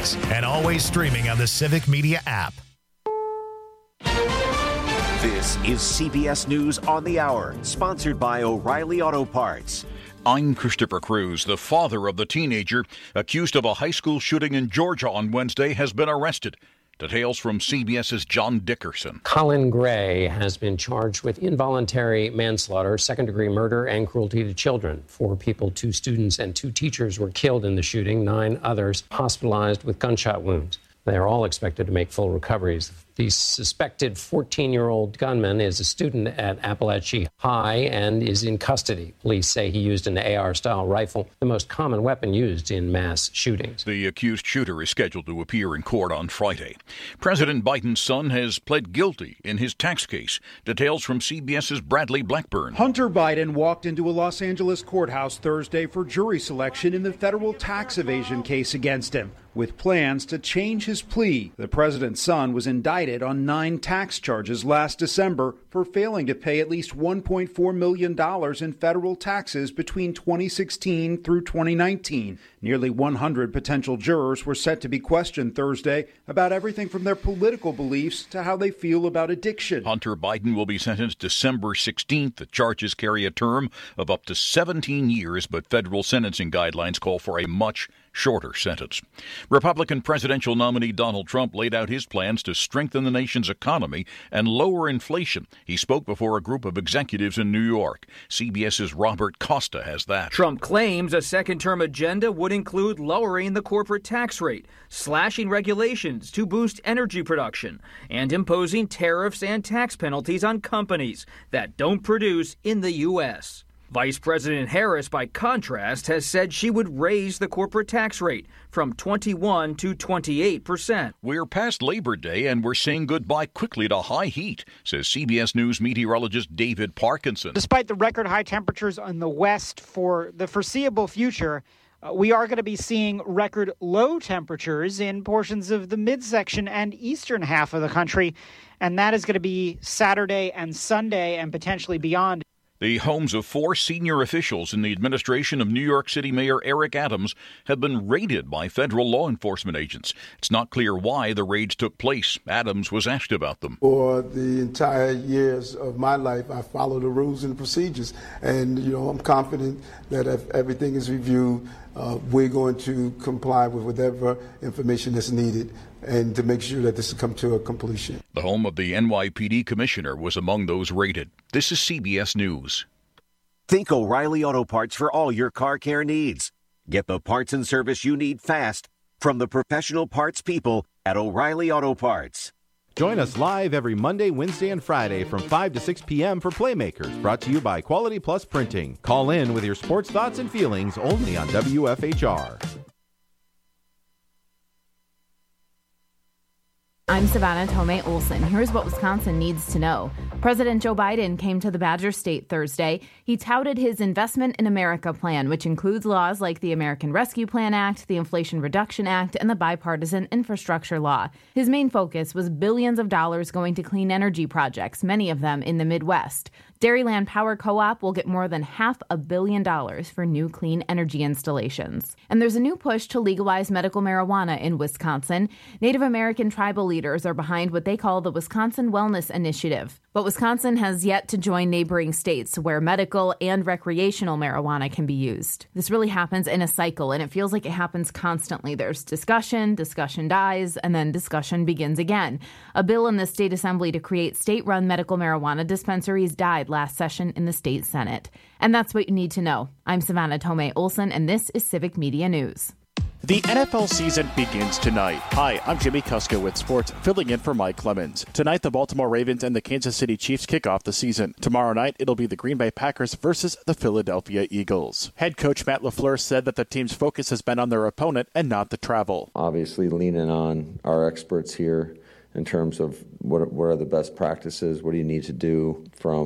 mornings and always streaming on the Civic Media app. This is CBS News on the Hour, sponsored by O'Reilly Auto Parts. I'm Christopher Cruz. The father of the teenager accused of a high school shooting in Georgia on Wednesday has been arrested. Details from CBS's John Dickerson. Colin Gray has been charged with involuntary manslaughter, second-degree murder, and cruelty to children. 4 people, 2 students, and 2 teachers were killed in the shooting, 9 others hospitalized with gunshot wounds. They are all expected to make full recoveries. The suspected 14-year-old gunman is a student at Appalachia High and is in custody. Police say he used an AR-style rifle, the most common weapon used in mass shootings. The accused shooter is scheduled to appear in court on Friday. President Biden's son has pled guilty in his tax case. Details from CBS's Bradley Blackburn. Hunter Biden walked into a Los Angeles courthouse Thursday for jury selection in the federal tax evasion case against him, with plans to change his plea. The president's son was indicted on 9 tax charges last December for failing to pay at least $1.4 million in federal taxes between 2016 through 2019. Nearly 100 potential jurors were set to be questioned Thursday about everything from their political beliefs to how they feel about addiction. Hunter Biden will be sentenced December 16th. The charges carry a term of up to 17 years, but federal sentencing guidelines call for a much shorter sentence. Republican presidential nominee Donald Trump laid out his plans to strengthen the nation's economy and lower inflation. He spoke before a group of executives in New York. CBS's Robert Costa has that. Trump claims a second-term agenda would include lowering the corporate tax rate, slashing regulations to boost energy production, and imposing tariffs and tax penalties on companies that don't produce in the U.S. Vice President Harris, by contrast, has said she would raise the corporate tax rate from 21% to 28%. We're past Labor Day and we're saying goodbye quickly to high heat, says CBS News meteorologist David Parkinson. Despite the record high temperatures in the West for the foreseeable future, we are going to be seeing record low temperatures in portions of the midsection and eastern half of the country, and that is going to be Saturday and Sunday and potentially beyond. The homes of 4 senior officials in the administration of New York City Mayor Eric Adams have been raided by federal law enforcement agents. It's not clear why the raids took place. Adams was asked about them. For the entire years of my life, I follow the rules and procedures. And, I'm confident that if everything is reviewed, we're going to comply with whatever information is needed and to make sure that this will come to a completion. The home of the NYPD commissioner was among those raided. This is CBS News. Think O'Reilly Auto Parts for all your car care needs. Get the parts and service you need fast from the professional parts people at O'Reilly Auto Parts. Join us live every Monday, Wednesday, and Friday from 5 to 6 p.m. for Playmakers, brought to you by Quality Plus Printing. Call in with your sports thoughts and feelings only on WFHR. I'm Savannah Tomei Olson. Here's what Wisconsin needs to know. President Joe Biden came to the Badger State Thursday. He touted his Investment in America plan, which includes laws like the American Rescue Plan Act, the Inflation Reduction Act, and the Bipartisan Infrastructure Law. His main focus was billions of dollars going to clean energy projects, many of them in the Midwest. Dairyland Power Co-op will get more than $500 million for new clean energy installations. And there's a new push to legalize medical marijuana in Wisconsin. Native American tribal leaders are behind what they call the Wisconsin Wellness Initiative. But Wisconsin has yet to join neighboring states where medical and recreational marijuana can be used. This really happens in a cycle, and it feels like it happens constantly. There's discussion dies, and then discussion begins again. A bill in the state assembly to create state-run medical marijuana dispensaries died last session in the state Senate. And that's what you need to know. I'm Savannah Tomei Olson, and this is Civic Media News. The NFL season begins tonight. Hi, I'm Jimmy Kuska with sports, filling in for Mike Clemens. Tonight, the Baltimore Ravens and the Kansas City Chiefs kick off the season. Tomorrow night, it'll be the Green Bay Packers versus the Philadelphia Eagles. Head coach Matt LaFleur said that the team's focus has been on their opponent and not the travel. Obviously, leaning on our experts here in terms of what are the best practices, what do you need to do from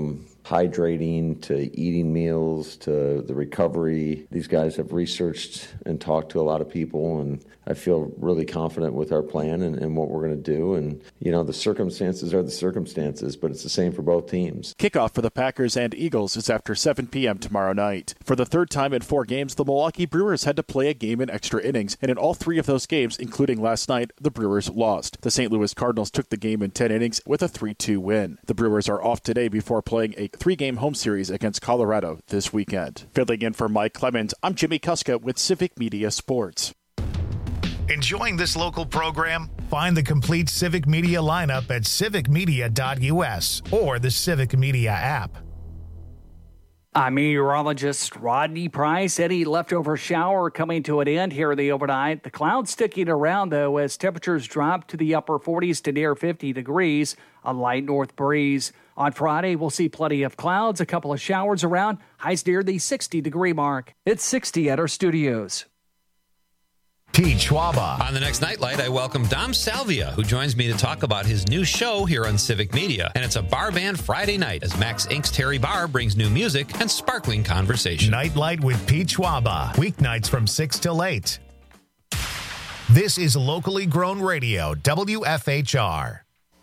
hydrating to eating meals to the recovery. These guys have researched and talked to a lot of people, and I feel really confident with our plan and what we're going to do. And, the circumstances are the circumstances, but it's the same for both teams. Kickoff for the Packers and Eagles is after 7 p.m. tomorrow night. For the third time in 4 games, the Milwaukee Brewers had to play a game in extra innings, and in all 3 of those games, including last night, the Brewers lost. The St. Louis Cardinals took the game in 10 innings with a 3-2 win. The Brewers are off today before playing a 3-game home series against Colorado this weekend. Filling in for Mike Clemens, I'm Jimmy Kuska with Civic Media Sports. Enjoying this local program? Find the complete Civic Media lineup at civicmedia.us or the Civic Media app. I'm meteorologist Rodney Price. Any leftover shower coming to an end here in the overnight. The clouds sticking around, though, as temperatures drop to the upper 40s to near 50 degrees. A light north breeze. On Friday, we'll see plenty of clouds, a couple of showers around. Highs near the 60-degree mark. It's 60 at our studios. Pete Schwaba. On the next Nightlight, I welcome Dom Salvia, who joins me to talk about his new show here on Civic Media. And it's a bar band Friday night as Max Inc.'s Terry Barr brings new music and sparkling conversation. Nightlight with Pete Schwaba. Weeknights from 6 till 8. This is locally grown radio, WFHR.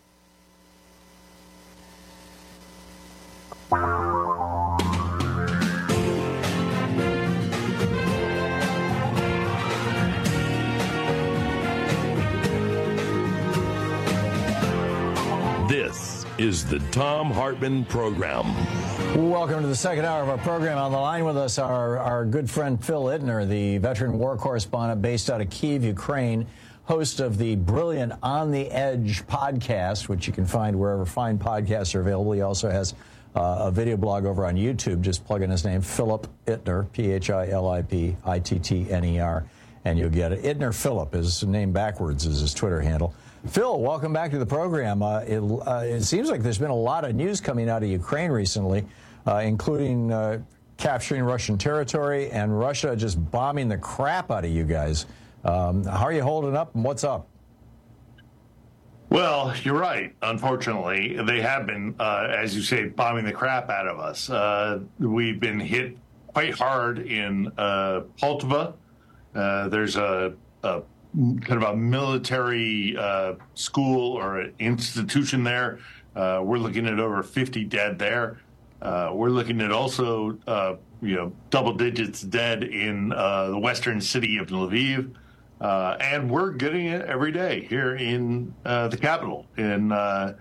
This is the Thom Hartmann Program. Welcome to the second hour of our program. On the line with us, our good friend Phil Ittner, the veteran war correspondent based out of Kyiv, Ukraine, host of the brilliant On the Edge podcast, which you can find wherever fine podcasts are available. He also has a video blog over on YouTube. Just plug in his name, Philip Ittner, Philipittner, and you'll get it. Ittner Philip, his name backwards is his Twitter handle. Phil, welcome back to the program. It seems like there's been a lot of news coming out of Ukraine recently, including capturing Russian territory and Russia just bombing the crap out of you guys. How are you holding up, and what's up? Well, you're right. Unfortunately, they have been, as you say, bombing the crap out of us. We've been hit quite hard in Poltava. There's a kind of a military school or an institution there. We're looking at over 50 dead there. We're looking at also, double digits dead in the western city of Lviv. And we're getting it every day here in the capital, here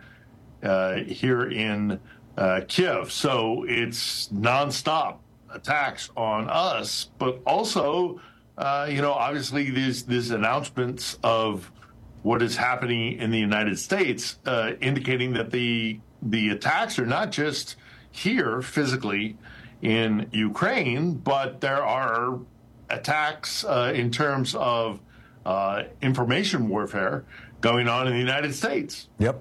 in Kyiv. So it's nonstop attacks on us, but also obviously these announcements of what is happening in the United States, indicating that the attacks are not just here physically in Ukraine, but there are attacks in terms of information warfare going on in the United States. Yep.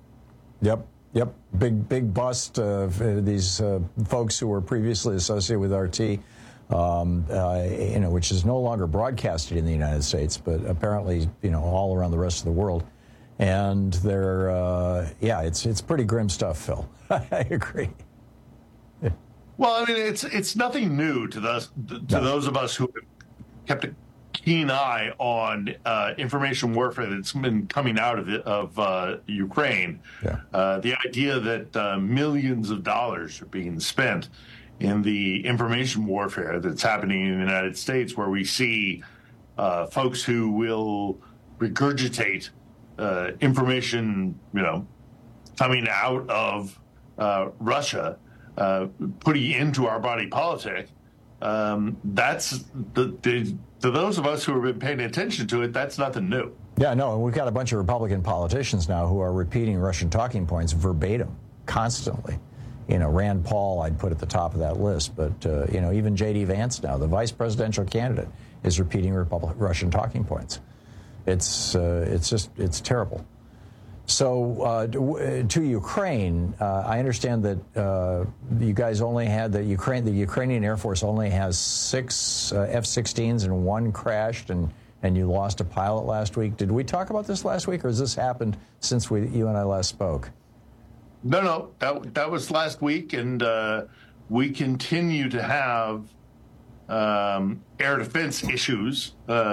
Big bust of these folks who were previously associated with RT. Which is no longer broadcasted in the United States, but apparently, all around the rest of the world. And they're, it's pretty grim stuff, Phil. I agree. Yeah. Well, I mean, it's nothing new to those of us who have kept a keen eye on information warfare that's been coming out of Ukraine. Yeah. The idea that millions of dollars are being spent in the information warfare that's happening in the United States, where we see folks who will regurgitate information, coming out of Russia, putting into our body politic. That's to those of us who have been paying attention to it, that's nothing new. Yeah, no, and we've got a bunch of Republican politicians now who are repeating Russian talking points verbatim, constantly. Rand Paul, I'd put at the top of that list, but, even J.D. Vance now, the vice presidential candidate, is repeating Russian talking points. It's terrible. So, to Ukraine, I understand that you guys only had, the Ukrainian Air Force only has 6 F-16s and 1 crashed, and you lost a pilot last week. Did we talk about this last week, or has this happened since you and I last spoke? No, that was last week, and we continue to have air defense issues.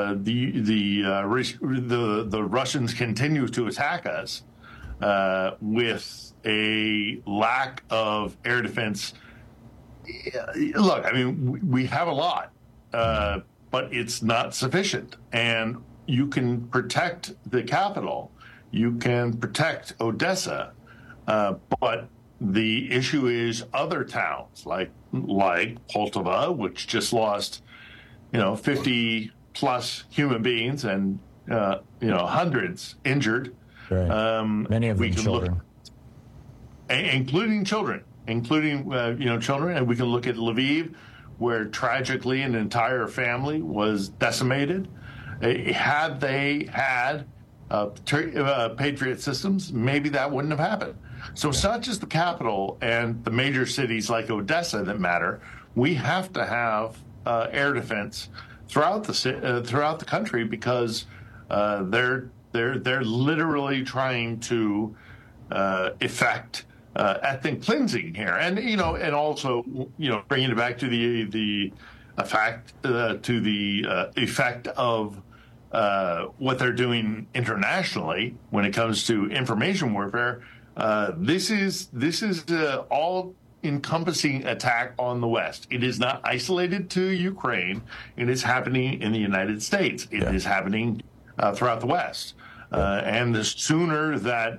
The Russians continue to attack us with a lack of air defense. Look, I mean, we have a lot, but it's not sufficient. And you can protect the capital, you can protect Odessa, but the issue is other towns like Poltava, which just lost, 50 plus human beings and hundreds injured. Right. Many of them children, including children, children. And we can look at Lviv, where tragically an entire family was decimated. Had they had Patriot systems, maybe that wouldn't have happened. So it's not just the capital and the major cities like Odessa that matter. We have to have air defense throughout the country, because they're literally trying to effect ethnic cleansing here, and and also bringing it back to the effect of what they're doing internationally when it comes to information warfare. This is all encompassing attack on the West. It is not isolated to Ukraine. It is happening in the United States. It is happening throughout the West. And the sooner that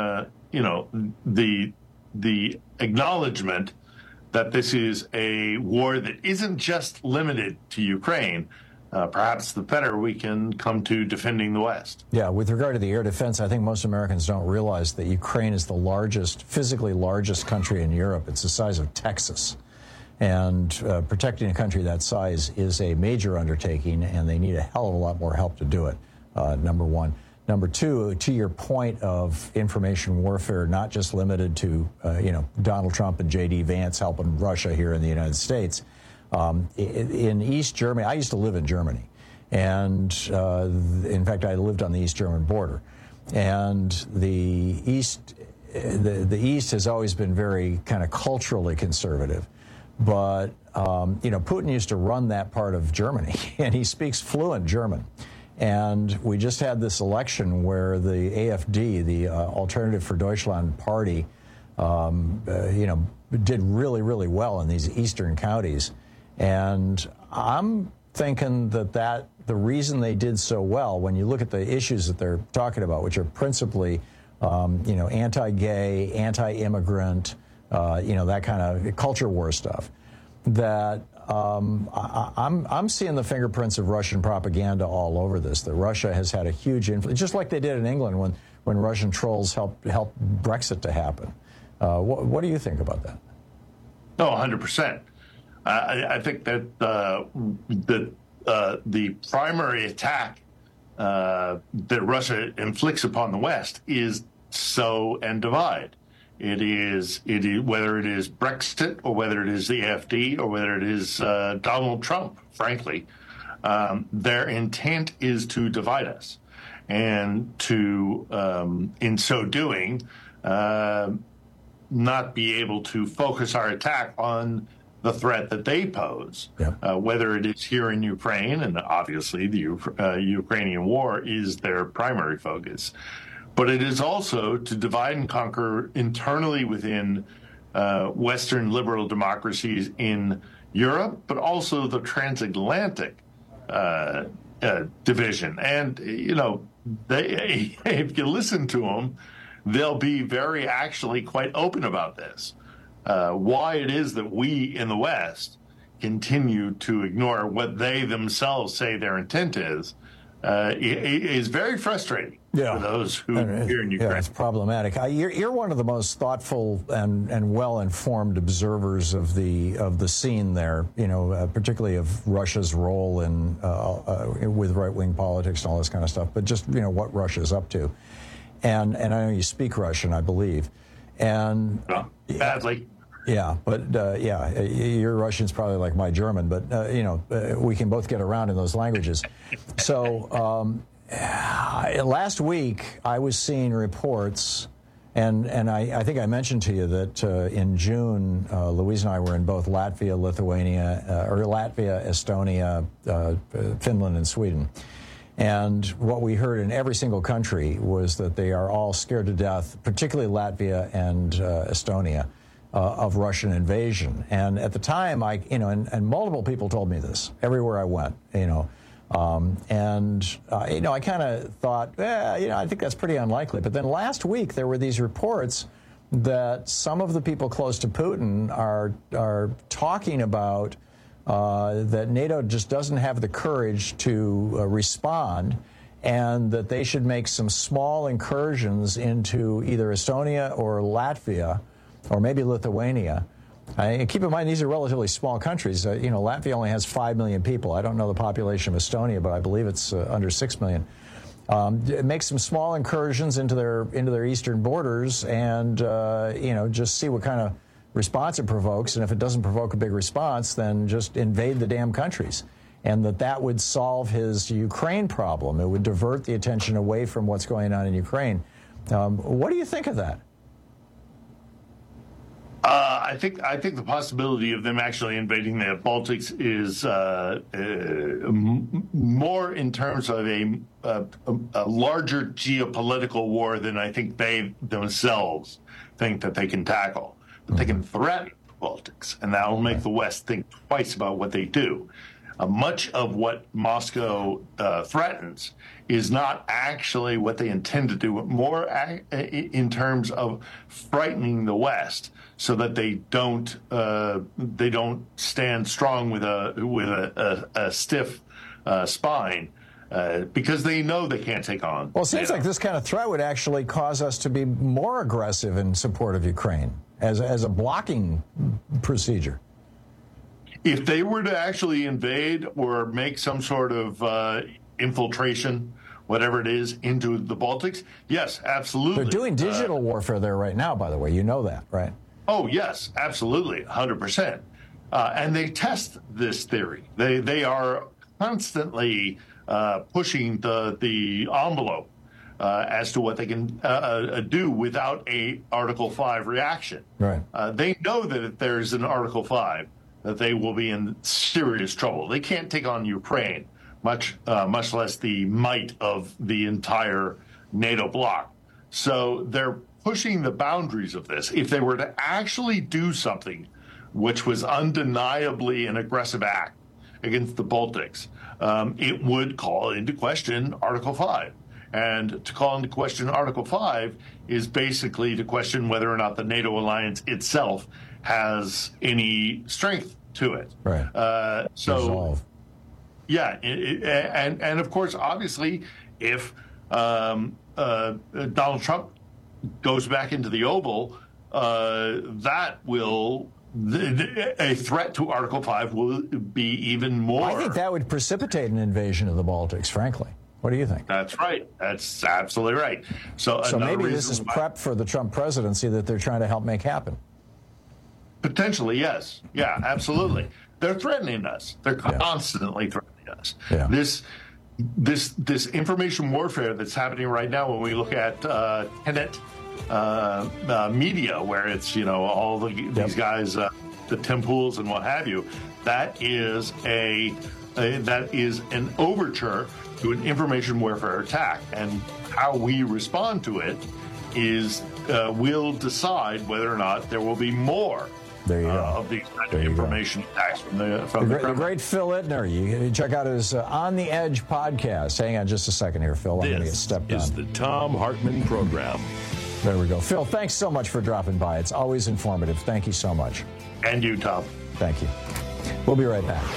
the acknowledgement that this is a war that isn't just limited to Ukraine, perhaps the better we can come to defending the West. Yeah, with regard to the air defense, I think most Americans don't realize that Ukraine is the physically largest country in Europe. It's the size of Texas. And protecting a country that size is a major undertaking, and they need a hell of a lot more help to do it, number one. Number two, to your point of information warfare, not just limited to, Donald Trump and J.D. Vance helping Russia here in the United States. In East Germany, I used to live in Germany, and in fact, I lived on the East German border. And the East has always been very kind of culturally conservative, but Putin used to run that part of Germany, and he speaks fluent German. And we just had this election where the AfD, the Alternative for Deutschland party, did really, really well in these eastern counties. And I'm thinking that the reason they did so well, when you look at the issues that they're talking about, which are principally, anti-gay, anti-immigrant, that kind of culture war stuff, that I'm seeing the fingerprints of Russian propaganda all over this, that Russia has had a huge influence, just like they did in England when Russian trolls helped Brexit to happen. What do you think about that? No, 100%. I think that the primary attack that Russia inflicts upon the West is sow and divide. It is whether it is Brexit or whether it is the AfD or whether it is Donald Trump, frankly, their intent is to divide us, and to, in so doing, not be able to focus our attack on the threat that they pose, whether it is here in Ukraine, and obviously the Ukrainian war is their primary focus, but it is also to divide and conquer internally within Western liberal democracies in Europe, but also the transatlantic division. And, if you listen to them, they'll be actually quite open about this. Why it is that we in the West continue to ignore what they themselves say their intent is very frustrating for those who are here in Ukraine. Yeah, it's problematic. You're one of the most thoughtful and well-informed observers of the scene there, particularly of Russia's role in with right-wing politics and all this kind of stuff, but just, what Russia's up to. And I know you speak Russian, I believe. And badly. Yeah, but your Russian's probably like my German, but we can both get around in those languages. So last week I was seeing reports And I think I mentioned to you that in June, Louise and I were in both Latvia, Estonia, Finland, and Sweden. And what we heard in every single country was that they are all scared to death, particularly Latvia and Estonia, of Russian invasion. And at the time, and multiple people told me this everywhere I went, I kind of thought, I think that's pretty unlikely. But then last week, there were these reports that some of the people close to Putin are talking about that NATO just doesn't have the courage to respond, and that they should make some small incursions into either Estonia or Latvia, or maybe Lithuania. Keep in mind, these are relatively small countries. Latvia only has 5 million people. I don't know the population of Estonia, but I believe it's under 6 million. Make some small incursions into their eastern borders, and just see what kind of response it provokes. And if it doesn't provoke a big response, then just invade the damn countries. And that would solve his Ukraine problem. It would divert the attention away from what's going on in Ukraine. What do you think of that? I think the possibility of them actually invading the Baltics is more in terms of a larger geopolitical war than I think they themselves think that they can tackle. But they can threaten the Baltics, and that will make the West think twice about what they do. Much of what Moscow threatens is not actually what they intend to do, but more in terms of frightening the West, so that they don't stand strong with a stiff spine, because they know they can't take on. Well, it seems like this kind of threat would actually cause us to be more aggressive in support of Ukraine as a blocking procedure. If they were to actually invade or make some sort of infiltration, whatever it is, into the Baltics, yes, absolutely. They're doing digital warfare there right now, by the way. You know that, right? Oh, yes, absolutely, 100%. And they test this theory. They are constantly pushing the envelope as to what they can do without a Article 5 reaction. Right. They know that if there's an Article 5, that they will be in serious trouble. They can't take on Ukraine, much less the might of the entire NATO bloc. So they're pushing the boundaries of this. If they were to actually do something which was undeniably an aggressive act against the Baltics, it would call into question Article 5. And to call into question Article 5 is basically to question whether or not the NATO alliance itself has any strength to it. Right. Resolve. Yeah, and of course, obviously, if Donald Trump goes back into the Oval, that will a threat to Article 5 will be even more. I think that would precipitate an invasion of the Baltics, frankly. What do you think? That's right. That's absolutely right. So maybe this is prep for the Trump presidency that they're trying to help make happen. Potentially, yes. Yeah, absolutely. They're threatening us. They're constantly threatening us. Yeah. This information warfare that's happening right now, when we look at Tenet media, where it's all these guys, the Tim Pools and what have you, that is an overture to an information warfare attack, and how we respond to it is will decide whether or not there will be more. There you go. Of these kind of information attacks from the great Phil Ittner. You can check out his On the Edge podcast. Hang on just a second here, Phil. I'm going to get stepped on. This is the Thom Hartmann Program. There we go. Phil, thanks so much for dropping by. It's always informative. Thank you so much. And you, Tom. Thank you. We'll be right back.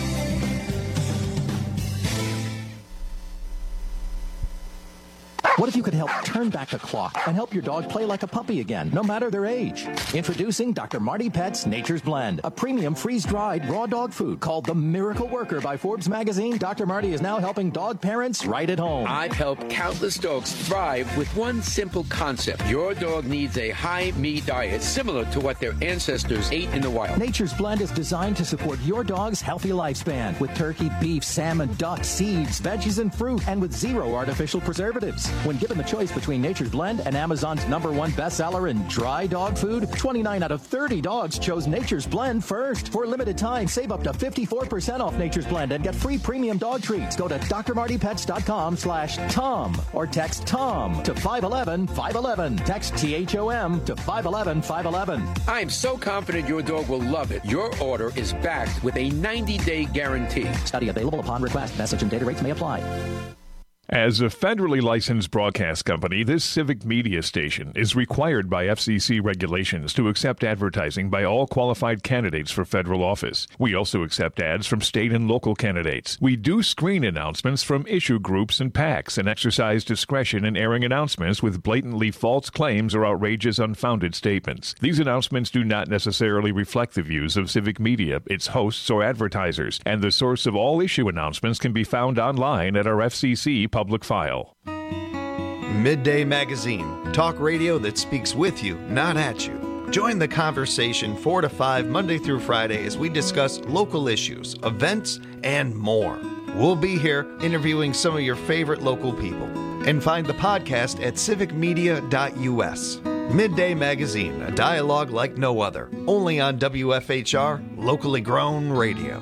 What if you could help turn back the clock and help your dog play like a puppy again, no matter their age? Introducing Dr. Marty Pet's Nature's Blend, a premium freeze-dried raw dog food called the Miracle Worker by Forbes magazine. Dr. Marty is now helping dog parents right at home. I've helped countless dogs thrive with one simple concept. Your dog needs a high-meat diet similar to what their ancestors ate in the wild. Nature's Blend is designed to support your dog's healthy lifespan with turkey, beef, salmon, duck, seeds, veggies, and fruit, and with 0 artificial preservatives. When given the choice between Nature's Blend and Amazon's #1 bestseller in dry dog food, 29 out of 30 dogs chose Nature's Blend first. For a limited time, save up to 54% off Nature's Blend and get free premium dog treats. Go to drmartypets.com/Tom or text TOM to 511-511. Text THOM to 511-511. I'm so confident your dog will love it. Your order is backed with a 90-day guarantee. Study available upon request. Message and data rates may apply. As a federally licensed broadcast company, this civic media station is required by FCC regulations to accept advertising by all qualified candidates for federal office. We also accept ads from state and local candidates. We do screen announcements from issue groups and PACs and exercise discretion in airing announcements with blatantly false claims or outrageous, unfounded statements. These announcements do not necessarily reflect the views of Civic Media, its hosts, or advertisers, and the source of all issue announcements can be found online at our FCC public file. Midday Magazine, talk radio that speaks with you, not at you. Join the conversation 4 to 5 Monday through Friday as we discuss local issues, events, and more. We'll be here interviewing some of your favorite local people. And find the podcast at civicmedia.us. Midday Magazine, a dialogue like no other. Only on WFHR, locally grown radio.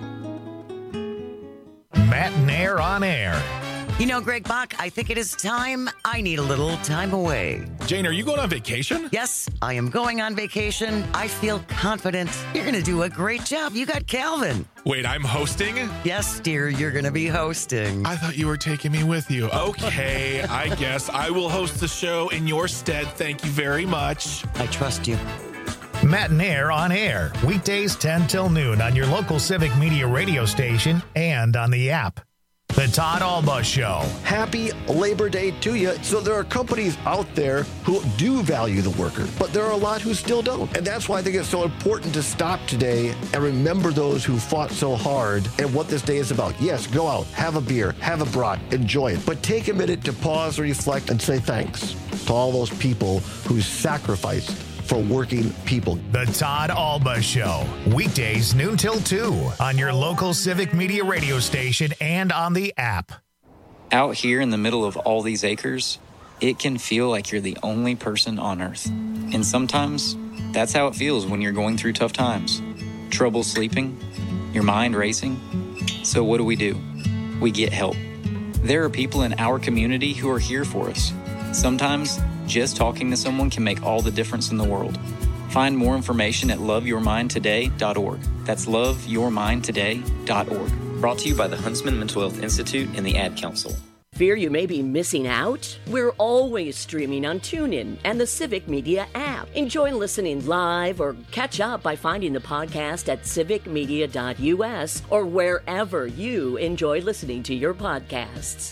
Matt and Air on Air. You know, Greg Bach, I think it is time I need a little time away. Jane, are you going on vacation? Yes, I am going on vacation. I feel confident. You're going to do a great job. You got Calvin. Wait, I'm hosting? Yes, dear, you're going to be hosting. I thought you were taking me with you. Okay, I guess I will host the show in your stead. Thank you very much. I trust you. Matt and Air on Air, weekdays 10 till noon on your local Civic Media radio station and on the app. The Todd Alba Show. Happy Labor Day to you. So there are companies out there who do value the worker, but there are a lot who still don't. And that's why I think it's so important to stop today and remember those who fought so hard and what this day is about. Yes, go out, have a beer, have a brat, enjoy it. But take a minute to pause, reflect, and say thanks to all those people who sacrificed for working people. The Todd Alba Show. Weekdays noon till 2 on your local Civic Media radio station and on the app. Out here in the middle of all these acres, it can feel like you're the only person on Earth. And sometimes that's how it feels when you're going through tough times. Trouble sleeping, your mind racing. So what do? We get help. There are people in our community who are here for us. Sometimes just talking to someone can make all the difference in the world. Find more information at loveyourmindtoday.org. That's loveyourmindtoday.org. Brought to you by the Huntsman Mental Health Institute and the Ad Council. Fear you may be missing out? We're always streaming on TuneIn and the Civic Media app. Enjoy listening live or catch up by finding the podcast at civicmedia.us or wherever you enjoy listening to your podcasts.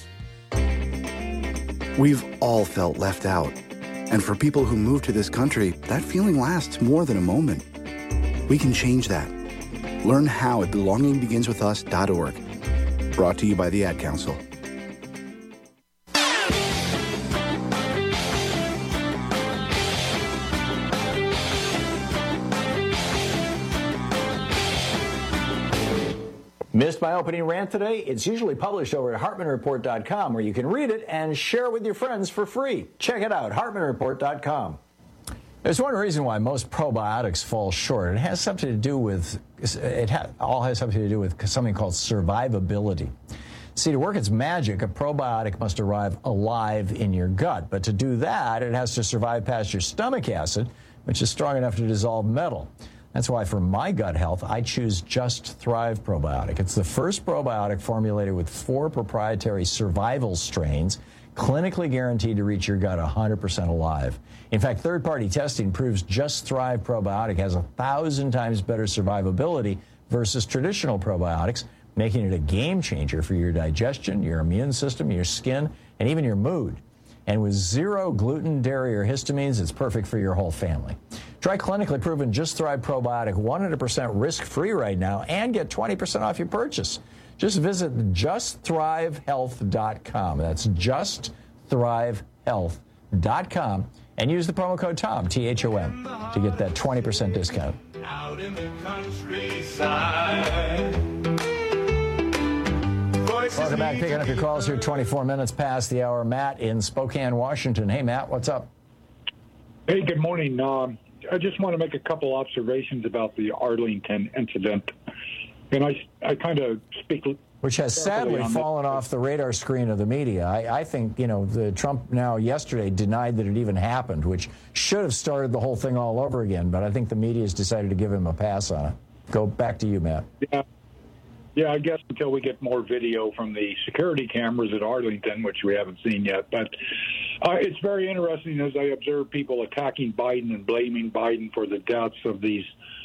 We've all felt left out. And for people who move to this country, that feeling lasts more than a moment. We can change that. Learn how at belongingbeginswithus.org. Brought to you by the Ad Council. Missed my opening rant today? It's usually published over at HartmanReport.com, where you can read it and share it with your friends for free. Check it out, HartmanReport.com. There's one reason why most probiotics fall short. It has something to do with something called survivability. See, to work its magic, a probiotic must arrive alive in your gut. But to do that, it has to survive past your stomach acid, which is strong enough to dissolve metal. That's why for my gut health, I choose Just Thrive Probiotic. It's the first probiotic formulated with 4 proprietary survival strains, clinically guaranteed to reach your gut 100% alive. In fact, third-party testing proves Just Thrive Probiotic has 1,000 times better survivability versus traditional probiotics, making it a game changer for your digestion, your immune system, your skin, and even your mood. And with zero gluten, dairy, or histamines, it's perfect for your whole family. Try clinically proven Just Thrive Probiotic 100% risk-free right now and get 20% off your purchase. Just visit justthrivehealth.com. That's justthrivehealth.com and use the promo code TOM, T-H-O-M, to get that 20% discount. Out in the countryside. Welcome back. Picking up your calls here 24 minutes past the hour. Matt in Spokane, Washington. Hey, Matt, what's up? Hey, good morning. I just want to make a couple observations about the Arlington incident. And I kind of speak... Which has sadly fallen off the radar screen of the media. I think, the Trump now yesterday denied that it even happened, which should have started the whole thing all over again. But I think the media has decided to give him a pass on it. Go back to you, Matt. Yeah, I guess until we get more video from the security cameras at Arlington, which we haven't seen yet. But it's very interesting as I observe people attacking Biden and blaming Biden for the deaths of these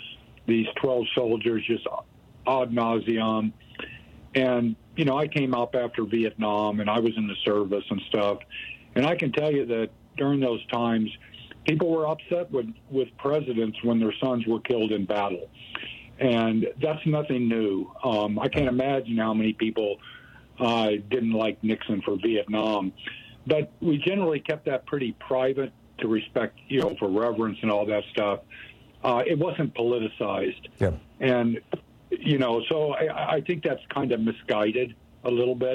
12 soldiers, just ad nauseum. And, I came up after Vietnam, and I was in the service and stuff. And I can tell you that during those times, people were upset with presidents when their sons were killed in battle. And that's nothing new. I can't imagine how many people didn't like Nixon for Vietnam. But we generally kept that pretty private to respect, for reverence and all that stuff. It wasn't politicized. Yeah. And... so I think that's kind of misguided a little bit.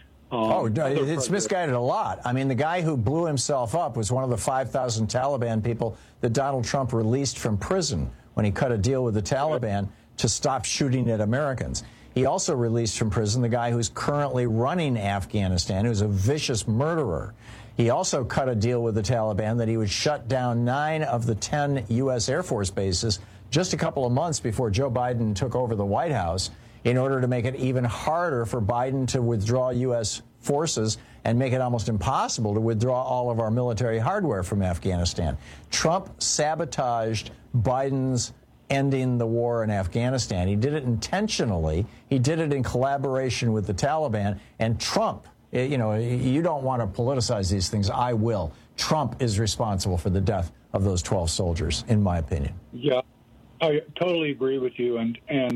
It's misguided a lot. I mean, the guy who blew himself up was one of the 5,000 Taliban people that Donald Trump released from prison when he cut a deal with the Taliban to stop shooting at Americans. He also released from prison the guy who's currently running Afghanistan, who's a vicious murderer. He also cut a deal with the Taliban that he would shut down 9 of the 10 U.S. Air Force bases just a couple of months before Joe Biden took over the White House in order to make it even harder for Biden to withdraw U.S. forces and make it almost impossible to withdraw all of our military hardware from Afghanistan. Trump sabotaged Biden's ending the war in Afghanistan. He did it intentionally. He did it in collaboration with the Taliban. And Trump, you don't want to politicize these things. I will. Trump is responsible for the death of those 12 soldiers, in my opinion. Yeah. I totally agree with you, and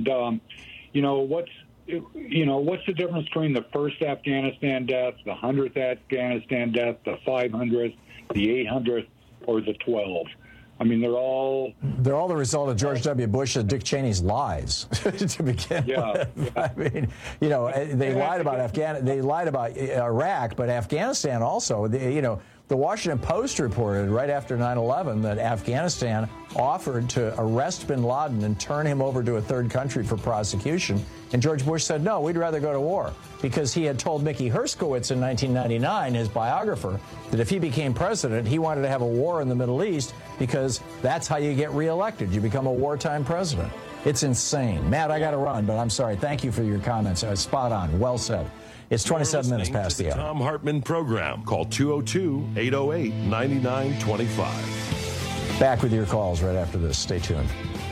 what's the difference between the first Afghanistan death, the 100th Afghanistan death, the 500th, the 800th, or the 12? I mean, they're all the result of George W. Bush and Dick Cheney's lies to begin with. I mean, they lied about they lied about Iraq, but Afghanistan also. The Washington Post reported right after 9/11 that Afghanistan offered to arrest bin Laden and turn him over to a third country for prosecution. And George Bush said, no, we'd rather go to war, because he had told Mickey Herskowitz in 1999, his biographer, that if he became president, he wanted to have a war in the Middle East because that's how you get reelected. You become a wartime president. It's insane. Matt, I got to run, but I'm sorry. Thank you for your comments. Spot on. Well said. It's 27 minutes past the hour. Thom Hartmann program. Call 202-808-9925. Back with your calls right after this. Stay tuned.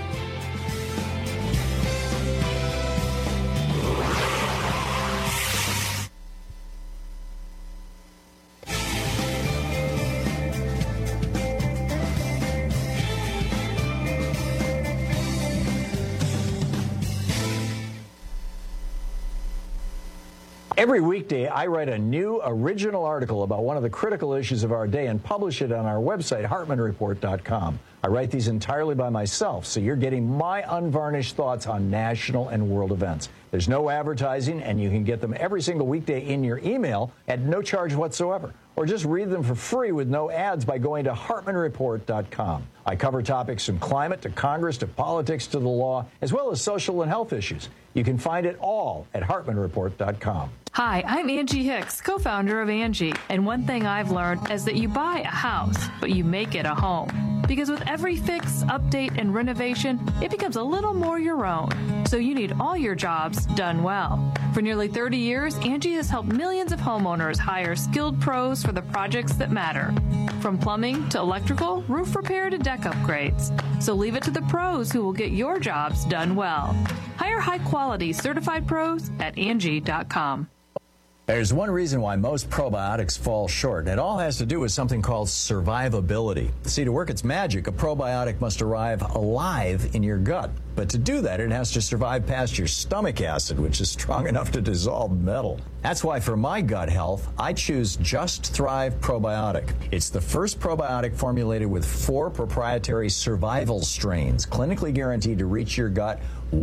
Every weekday, I write a new original article about one of the critical issues of our day and publish it on our website, HartmannReport.com. I write these entirely by myself, so you're getting my unvarnished thoughts on national and world events. There's no advertising, and you can get them every single weekday in your email at no charge whatsoever. Or just read them for free with no ads by going to HartmannReport.com. I cover topics from climate to Congress to politics to the law, as well as social and health issues. You can find it all at HartmannReport.com. Hi, I'm Angie Hicks, co-founder of Angie. And one thing I've learned is that you buy a house, but you make it a home. Because with every fix, update, and renovation, it becomes a little more your own. So you need all your jobs done well. For nearly 30 years, Angie has helped millions of homeowners hire skilled pros for the projects that matter. From plumbing to electrical, roof repair to deck upgrades. So leave it to the pros who will get your jobs done well. Hire high-quality certified pros at Angie.com. There's one reason why most probiotics fall short, and it all has to do with something called survivability. See, to work its magic, a probiotic must arrive alive in your gut. But to do that, it has to survive past your stomach acid, which is strong enough to dissolve metal. That's why for my gut health, I choose Just Thrive Probiotic. It's the first probiotic formulated with 4 proprietary survival strains, clinically guaranteed to reach your gut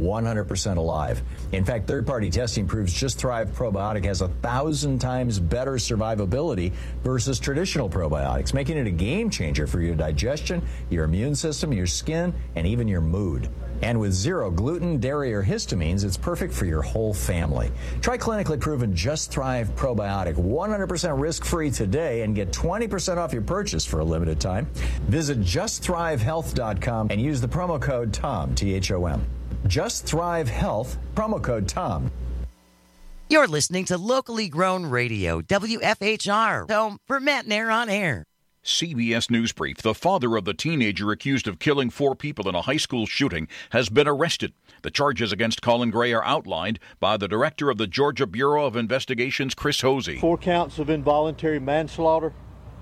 100% alive. In fact, third-party testing proves Just Thrive Probiotic has 1,000 times better survivability versus traditional probiotics, making it a game changer for your digestion, your immune system, your skin, and even your mood. And with 0 gluten, dairy, or histamines, it's perfect for your whole family. Try clinically proven Just Thrive Probiotic 100% risk-free today and get 20% off your purchase for a limited time. Visit JustThriveHealth.com and use the promo code TOM, T-H-O-M. Just Thrive Health, promo code TOM. You're listening to locally grown radio, WFHR, home for Matt Nair on air. CBS News Brief. The father of the teenager accused of killing 4 people in a high school shooting has been arrested. The charges against Colin Gray are outlined by the director of the Georgia Bureau of Investigations, Chris Hosey. 4 counts of involuntary manslaughter,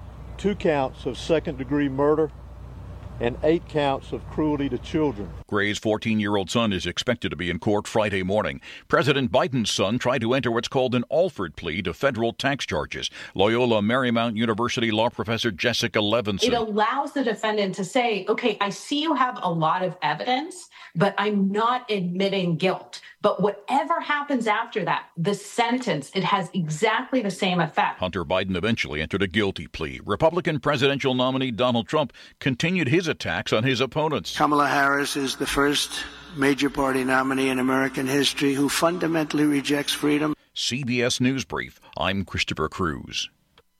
2 counts of second-degree murder, and 8 counts of cruelty to children. Gray's 14-year-old son is expected to be in court Friday morning. President Biden's son tried to enter what's called an Alford plea to federal tax charges. Loyola Marymount University law professor Jessica Levinson. It allows the defendant to say, okay, I see you have a lot of evidence, but I'm not admitting guilt. But whatever happens after that, the sentence, it has exactly the same effect. Hunter Biden eventually entered a guilty plea. Republican presidential nominee Donald Trump continued his attacks on his opponents. Kamala Harris is the first major party nominee in American history who fundamentally rejects freedom. CBS News Brief. I'm Christopher Cruz.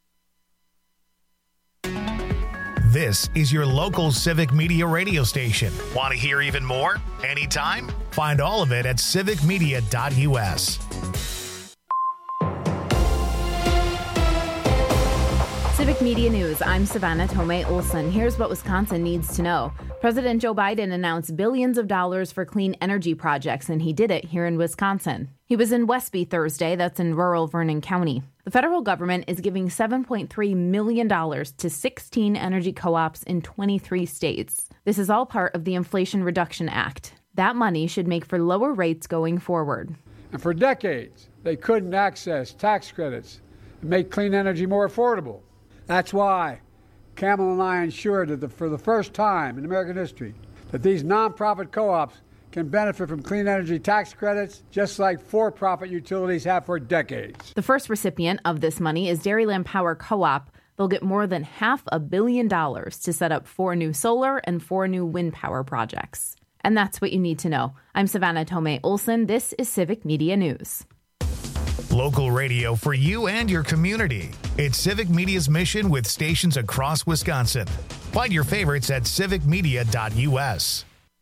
This is your local Civic Media radio station. Want to hear even more? Anytime? Find all of it at civicmedia.us. Civic Media News, I'm Savannah Tomei Olson. Here's what Wisconsin needs to know. President Joe Biden announced billions of dollars for clean energy projects, and he did it here in Wisconsin. He was in Westby Thursday, that's in rural Vernon County. The federal government is giving $7.3 million to 16 energy co-ops in 23 states. This is all part of the Inflation Reduction Act. That money should make for lower rates going forward. And for decades, they couldn't access tax credits and make clean energy more affordable. That's why Camel and I ensured that for the first time in American history that these nonprofit co-ops can benefit from clean energy tax credits just like for-profit utilities have for decades. The first recipient of this money is Dairyland Power Co-op. They'll get more than $500 million to set up 4 new solar and 4 new wind power projects. And that's what you need to know. I'm Savannah Tomei Olson. This is Civic Media News. Local radio for you and your community. It's Civic Media's mission with stations across Wisconsin. Find your favorites at civicmedia.us.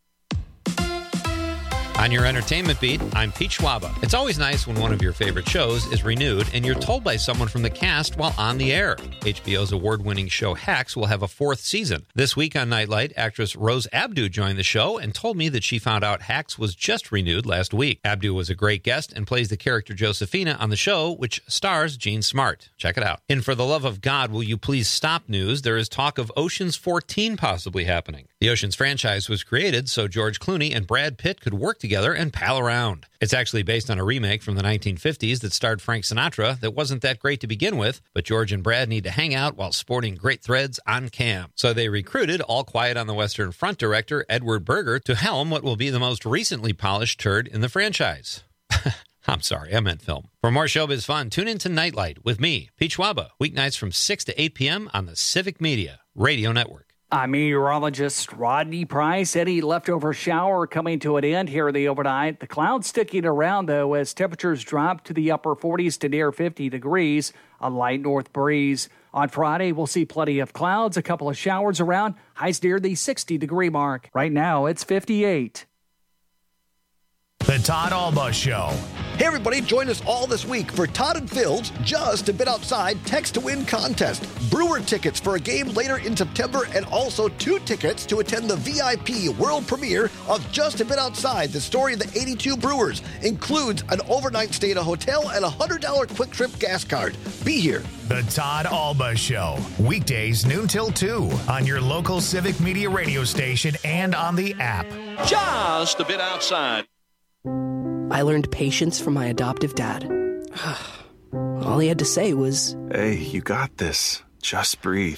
On your entertainment beat, I'm Pete Schwaba. It's always nice when one of your favorite shows is renewed and you're told by someone from the cast while on the air. HBO's award-winning show Hacks will have a 4th season. This week on Nightlight, actress Rose Abdoo joined the show and told me that she found out Hacks was just renewed last week. Abdoo was a great guest and plays the character Josephina on the show, which stars Jean Smart. Check it out. In For the Love of God, Will You Please Stop news, there is talk of Ocean's 14 possibly happening. The Ocean's franchise was created so George Clooney and Brad Pitt could work together and pal around. It's actually based on a remake from the 1950s that starred Frank Sinatra that wasn't that great to begin with, but George and Brad need to hang out while sporting great threads on cam. So they recruited All Quiet on the Western Front director Edward Berger to helm what will be the most recently polished turd in the franchise. I'm sorry, I meant film. For more showbiz fun, tune in to Nightlight with me, Pete Schwaba, weeknights from 6 to 8 p.m. on the Civic Media Radio Network. I'm meteorologist Rodney Price. Any leftover shower coming to an end here the overnight. The clouds sticking around, though, as temperatures drop to the upper 40s to near 50 degrees. A light north breeze. On Friday, we'll see plenty of clouds, a couple of showers around. Highs near the 60-degree mark. Right now, it's 58. The Todd Alba Show. Hey everybody, join us all this week for Todd and Phil's Just a Bit Outside Text to Win contest. Brewer tickets for a game later in September and also 2 tickets to attend the VIP world premiere of Just a Bit Outside, the story of the 82 Brewers. Includes an overnight stay at a hotel and a $100 quick trip gas card. Be here. The Todd Alba Show. Weekdays noon till 2 on your local Civic Media radio station and on the app. Just a Bit Outside. I learned patience from my adoptive dad. All he had to say was, "Hey, you got this. Just breathe."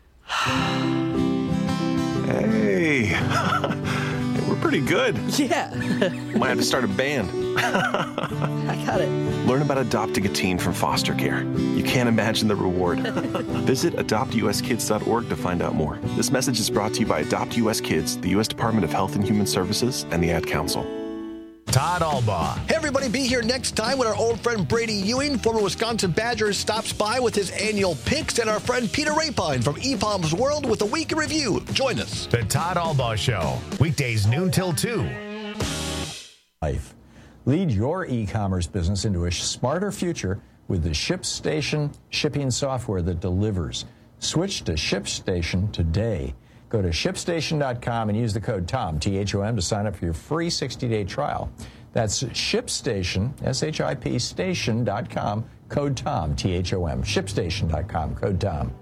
Hey, we're pretty good. Yeah. Might have to start a band. I got it. Learn about adopting a teen from foster care. You can't imagine the reward. Visit adoptuskids.org to find out more. This message is brought to you by Adopt US Kids, the U.S. Department of Health and Human Services, and the Ad Council. Todd Alba. Hey everybody, be here next time when our old friend Brady Ewing, former Wisconsin Badgers, stops by with his annual picks, and our friend Peter Rapine from EPOM's World with a week in review. Join us. The Todd Alba Show. Weekdays noon till 2. Life. Lead your e-commerce business into a smarter future with the ShipStation shipping software that delivers. Switch to ShipStation today. Go to ShipStation.com and use the code TOM, T-H-O-M, to sign up for your free 60-day trial. That's ShipStation, S-H-I-P, station.com, code TOM, T-H-O-M. ShipStation.com, code TOM.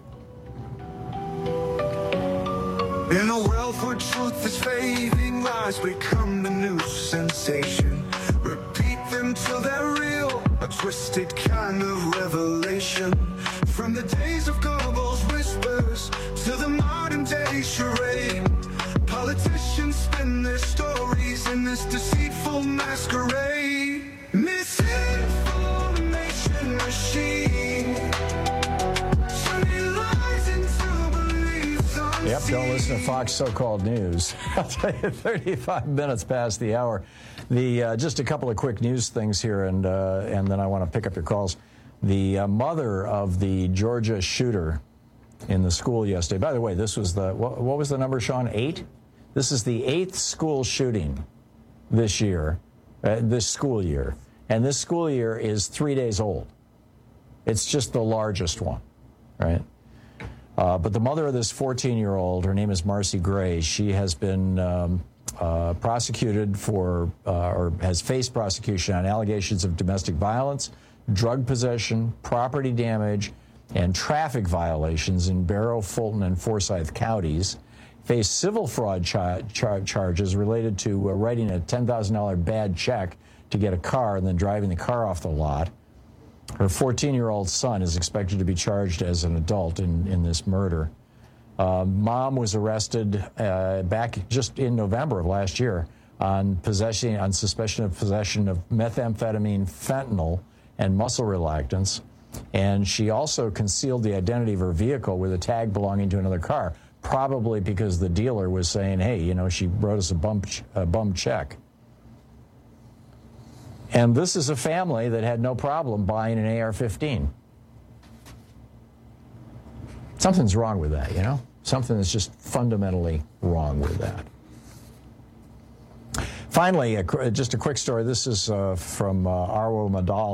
In a world where truth is fading, lies become the new sensation. Repeat them till they're real, a twisted kind of revelation. From the days of Goebbels' whispers to the modern day charade, politicians spin their stories in this deceitful masquerade. Misinformation machine, turning lies into beliefs unseen. Yep, don't listen to Fox so-called news. I'll tell you, 35 minutes past the hour. Just a couple of quick news things here, and then I want to pick up your calls. The mother of the Georgia shooter in the school yesterday. By the way, this was what was the number, Sean? 8? This is the 8th school shooting this year, this school year. And this school year is 3 days old. It's just the largest one, right? But the mother of this 14-year-old, her name is Marcy Gray. She has been prosecuted for, or has faced prosecution on allegations of domestic violence, drug possession, property damage, and traffic violations in Barrow, Fulton, and Forsyth counties. Faced civil fraud charges related to writing a $10,000 bad check to get a car and then driving the car off the lot. Her 14-year-old son is expected to be charged as an adult in this murder. Mom was arrested back just in November of last year on suspicion of possession of methamphetamine, fentanyl, and muscle relaxants, and she also concealed the identity of her vehicle with a tag belonging to another car, probably because the dealer was saying, hey, you know, she wrote us a bum check. And this is a family that had no problem buying an AR-15. Something's wrong with that, you know? Something is just fundamentally wrong with that. Finally, just a quick story. This is from Arwa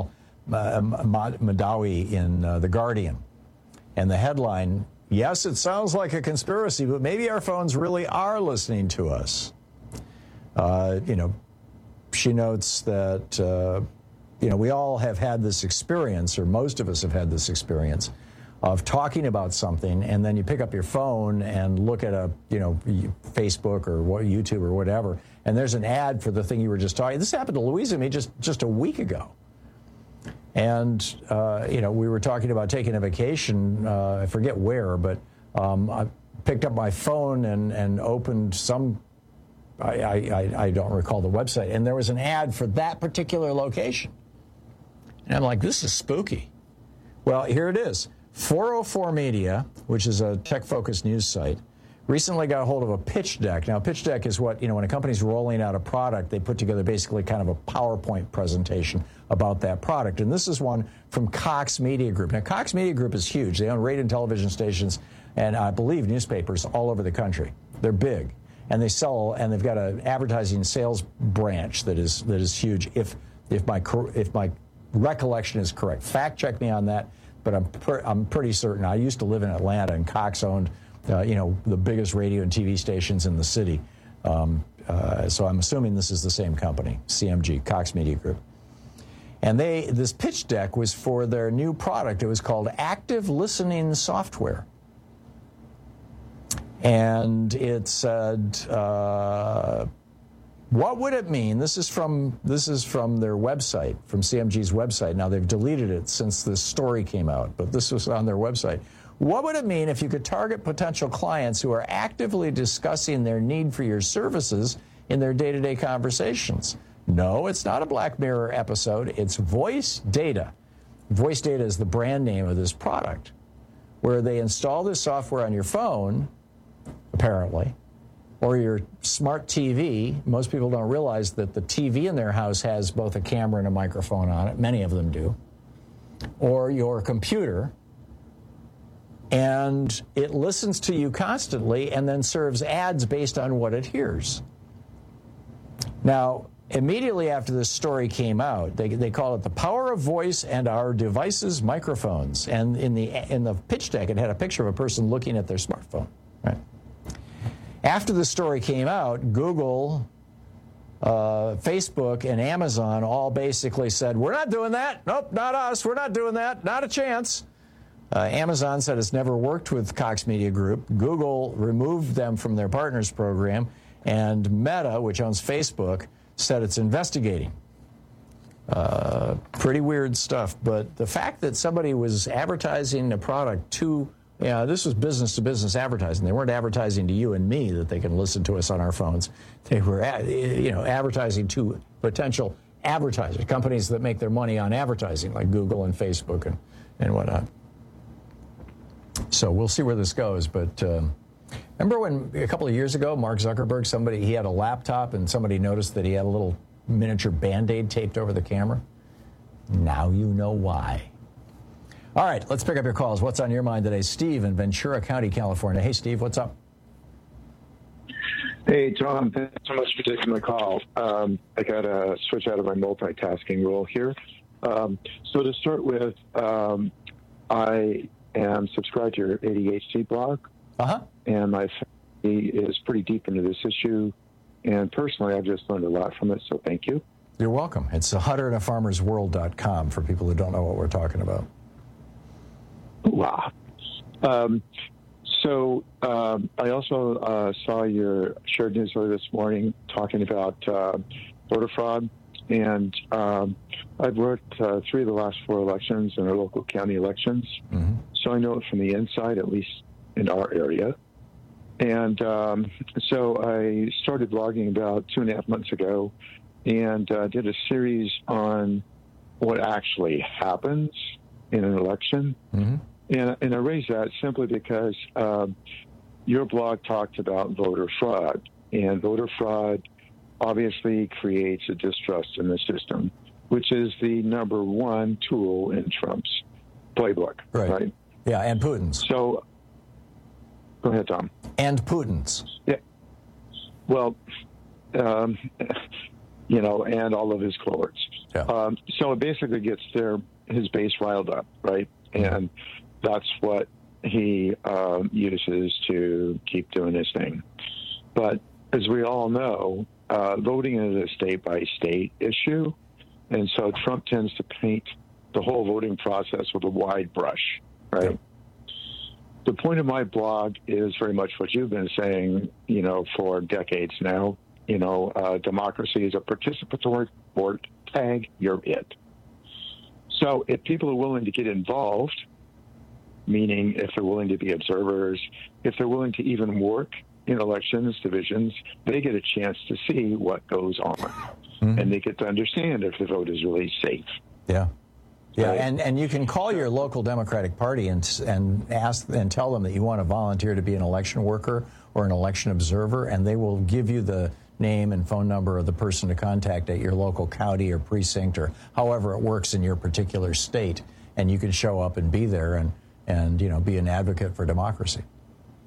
Madawi in The Guardian. And the headline, yes, it sounds like a conspiracy, but maybe our phones really are listening to us. She notes that, we all have had this experience, or most of us have had this experience, of talking about something, and then you pick up your phone and look at Facebook or YouTube or whatever, and there's an ad for the thing you were just talking. This happened to Louisa and me just a week ago. And, we were talking about taking a vacation, I forget where, but I picked up my phone and opened some, I don't recall the website, and there was an ad for that particular location. And I'm like, this is spooky. Well, here it is. 404 Media, which is a tech-focused news site, recently got a hold of a pitch deck. Now, a pitch deck is what, when a company's rolling out a product, they put together basically kind of a PowerPoint presentation about that product. And this is one from Cox Media Group. Now, Cox Media Group is huge. They own radio and television stations and, I believe, newspapers all over the country. They're big. And they sell, and they've got an advertising sales branch that is huge. If if my recollection is correct. Fact check me on that, but I'm pretty certain. I used to live in Atlanta, and Cox owned, the biggest radio and TV stations in the city. So I'm assuming this is the same company, CMG, Cox Media Group. And this pitch deck was for their new product. It was called Active Listening Software. And it said, what would it mean? This is from their website, from CMG's website. Now, they've deleted it since this story came out, but this was on their website. What would it mean if you could target potential clients who are actively discussing their need for your services in their day-to-day conversations? No, it's not a Black Mirror episode. It's Voice Data. Voice Data is the brand name of this product, where they install this software on your phone, apparently, or your smart TV. Most people don't realize that the TV in their house has both a camera and a microphone on it. Many of them do. Or your computer. And it listens to you constantly and then serves ads based on what it hears. Now, immediately after this story came out, they call it the power of voice and our devices' microphones. And in the pitch deck, it had a picture of a person looking at their smartphone. Right. After the story came out, Google, Facebook, and Amazon all basically said, we're not doing that. Nope, not us. We're not doing that. Not a chance. Amazon said it's never worked with Cox Media Group. Google removed them from their partners program. And Meta, which owns Facebook, said it's investigating. Pretty weird stuff. But the fact that somebody was advertising a product this was business-to-business advertising. They weren't advertising to you and me that they can listen to us on our phones. They were, advertising to potential advertisers, companies that make their money on advertising, like Google and Facebook and whatnot. So we'll see where this goes. But remember when a couple of years ago, Mark Zuckerberg, he had a laptop and somebody noticed that he had a little miniature Band-Aid taped over the camera? Now you know why. All right, let's pick up your calls. What's on your mind today? Steve in Ventura County, California. Hey, Steve, what's up? Hey, Tom, thanks so much for taking my call. I got to switch out of my multitasking role here. So to start with, I am subscribed to your ADHD blog, and my family is pretty deep into this issue, and personally, I've just learned a lot from it, so thank you. You're welcome. It's HunterandAFarmersWorld.com for people who don't know what we're talking about. Wow. I also saw your shared newsletter this morning talking about voter fraud, and I've worked 3 of the last 4 elections in our local county elections, so I know it from the inside, at least in our area. And so I started blogging about 2.5 months ago and did a series on what actually happens in an election. And I raised that simply because your blog talked about voter fraud, and voter fraud obviously creates a distrust in the system, which is the number one tool in Trump's playbook. Right? Yeah, and Putin's. So, go ahead, Tom. And Putin's. Yeah. Well, and all of his cohorts. Yeah. So it basically gets his base riled up, right? And that's what he uses to keep doing his thing. But as we all know, voting is a state-by-state issue, and so Trump tends to paint the whole voting process with a wide brush, right? Yep. The point of my blog is very much what you've been saying, for decades now. Democracy is a participatory sport. Tag, you're it. So if people are willing to get involved, meaning if they're willing to be observers, if they're willing to even work in elections divisions, they get a chance to see what goes on. And they get to understand if the vote is really safe. Yeah. Yeah, and you can call your local Democratic Party and ask and tell them that you want to volunteer to be an election worker or an election observer, and they will give you the name and phone number of the person to contact at your local county or precinct or however it works in your particular state, and you can show up and be there and be an advocate for democracy.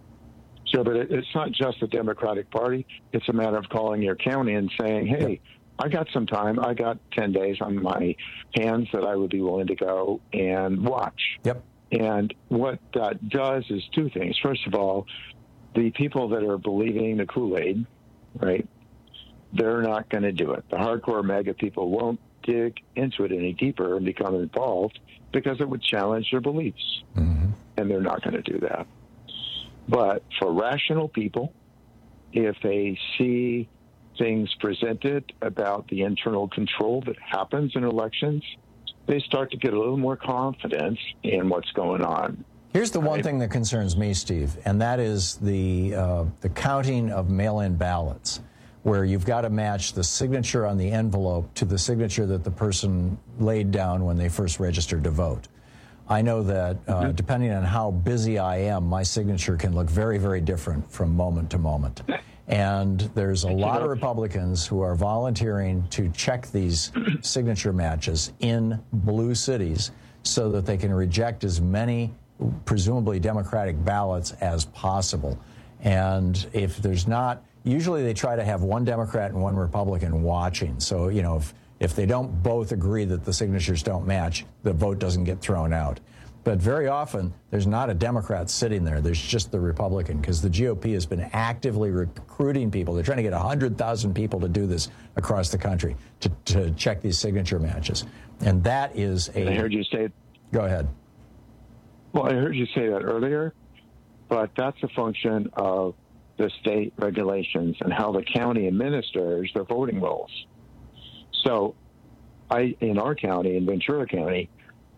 So, but it's not just the Democratic Party. It's a matter of calling your county and saying, hey, I got some time. I got 10 days on my hands that I would be willing to go and watch. Yep. And what that does is two things. First of all, the people that are believing the Kool-Aid, right, they're not going to do it. The hardcore MAGA people won't dig into it any deeper and become involved because it would challenge their beliefs. And they're not going to do that. But for rational people, if they see things presented about the internal control that happens in elections, they start to get a little more confidence in what's going on. Here's the one thing that concerns me, Steve, and that is the counting of mail-in ballots, where you've got to match the signature on the envelope to the signature that the person laid down when they first registered to vote. I know that depending on how busy I am, my signature can look very, very different from moment to moment. And there's a lot of Republicans who are volunteering to check these signature matches in blue cities so that they can reject as many presumably Democratic ballots as possible. And if there's not, usually they try to have one Democrat and one Republican watching. So, you know, if they don't both agree that the signatures don't match, the vote doesn't get thrown out. But very often, there's not a Democrat sitting there. There's just the Republican, because the GOP has been actively recruiting people. They're trying to get 100,000 people to do this across the country to check these signature matches. And that is a... I heard you say... Go ahead. Well, I heard you say that earlier, but that's a function of the state regulations and how the county administers their voting rolls. So in our county, in Ventura County,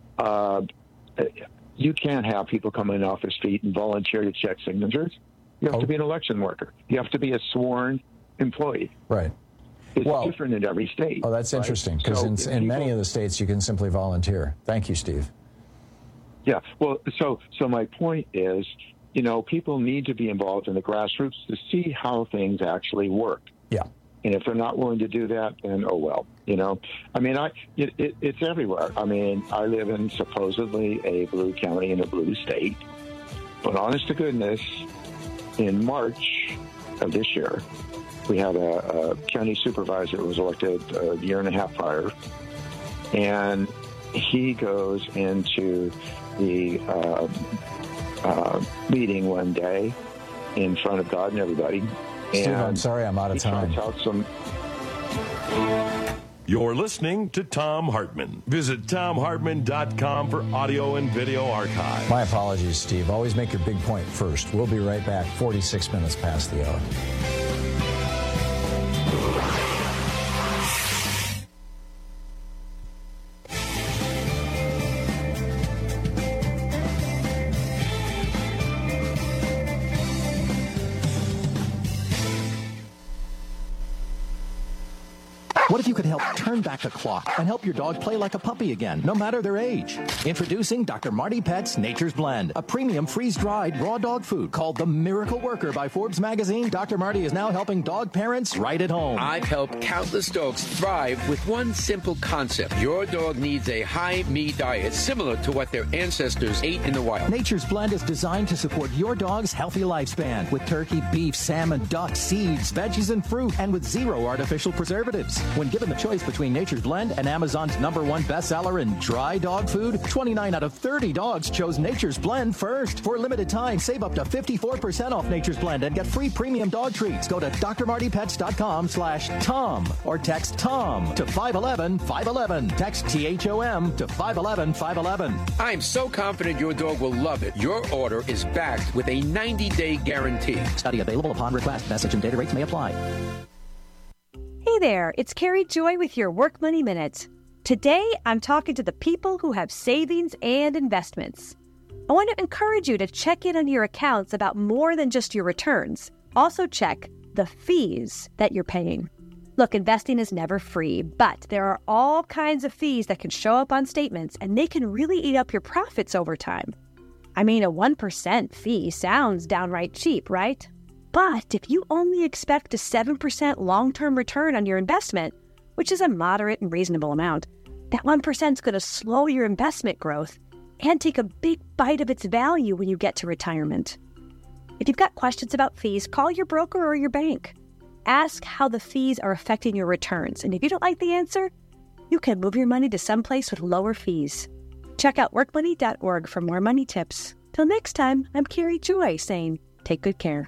you can't have people coming off the street and volunteer to check signatures. You have to be an election worker. You have to be a sworn employee. Right. It's different in every state. Oh, that's interesting, because in many of the states you can simply volunteer. Thank you, Steve. Yeah. Well, so my point is, you know, people need to be involved in the grassroots to see how things actually work. Yeah. And if they're not willing to do that, then oh well. You know, I mean, it's everywhere. I mean, I live in supposedly a blue county in a blue state, but honest to goodness, in March of this year, we had a county supervisor who was elected a year and a half prior, and he goes into the meeting one day in front of God and everybody. Steve, I'm sorry, I'm out of time. You're listening to Thom Hartmann. Visit ThomHartmann.com for audio and video archive. My apologies, Steve. Always make your big point first. We'll be right back, 46 minutes past the hour. What if you could help turn back the clock and help your dog play like a puppy again, no matter their age? Introducing Dr. Marty Pett's Nature's Blend, a premium freeze-dried raw dog food called the Miracle Worker by Forbes magazine. Dr. Marty is now helping dog parents right at home. I've helped countless dogs thrive with one simple concept. Your dog needs a high-meat diet similar to what their ancestors ate in the wild. Nature's Blend is designed to support your dog's healthy lifespan with turkey, beef, salmon, duck, seeds, veggies, and fruit, and with 0 artificial preservatives. When given the choice between Nature's Blend and Amazon's #1 bestseller in dry dog food, 29 out of 30 dogs chose Nature's Blend first. For a limited time, save up to 54% off Nature's Blend and get free premium dog treats. Go to drmartypets.com/Tom or text Tom to 511-511. Text THOM to 511-511. I'm so confident your dog will love it. Your order is backed with a 90-day guarantee. Study available upon request. Message and data rates may apply. Hey there, it's Carrie Joy with your Work Money Minute. Today, I'm talking to the people who have savings and investments. I want to encourage you to check in on your accounts about more than just your returns. Also check the fees that you're paying. Look, investing is never free, but there are all kinds of fees that can show up on statements, and they can really eat up your profits over time. I mean, a 1% fee sounds downright cheap, right? But if you only expect a 7% long-term return on your investment, which is a moderate and reasonable amount, that 1% is going to slow your investment growth and take a big bite of its value when you get to retirement. If you've got questions about fees, call your broker or your bank. Ask how the fees are affecting your returns. And if you don't like the answer, you can move your money to someplace with lower fees. Check out workmoney.org for more money tips. Till next time, I'm Carrie Joy saying, take good care.